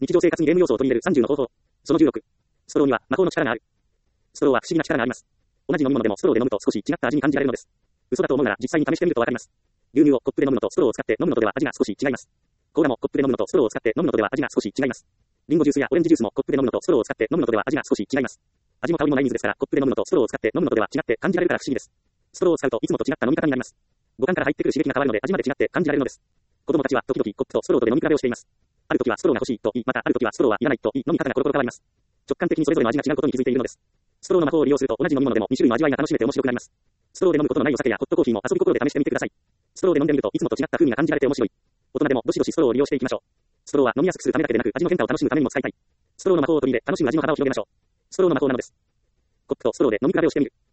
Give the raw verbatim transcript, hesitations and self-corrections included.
日常生活にゲーム要素を取り入れるさんじゅうの方法。そのじゅうろく。ストローには魔法の力がある。ストローは不思議な力があります。同じ飲み物でもストローで飲むと少し違った味に感じられるのです。嘘だと思うなら実際に試してみるとわかります。牛乳をコップで飲むのとストローを使って飲むのとでは味が少し違います。コーラもコップで飲むのとストローを使って飲むのとでは味が少し違います。リンゴジュースやオレンジジュースもコップで飲むのとストローを使って飲むのとでは味が少し違います。味も香りもない水ですから、コップで飲むのとストローを使って飲むのとでは違って感じられるから不思議です。ストローを使うといつもと違った飲み方になります。五感から入ってくる刺激が変わるので味まで違って感じられるのです。子供たちは時々コップとストローとで飲み比べをしています。ある時はストローが欲しいと言い、またある時はストローはいらないと言い、飲み方がコロコロ変わります。直感的にそれぞれの味が違うことに気づいているのです。ストローの魔法を利用すると同じ飲み物でもに種類の味わいが楽しめて面白くなります。ストローで飲むことのないお酒やホットコーヒーも遊び心で試してみてください。ストローで飲んでみるといつもと違った風味が感じられて面白い。大人でもどしどしストローを利用していきましょう。ストローは飲みやすくするためだけでなく味の変化を楽しむためにも使いたい。ストローの魔法を取り入れ楽しむ味の幅を広げましょう。ストローの魔法なのです。コップとストローで飲み比べをしてみる。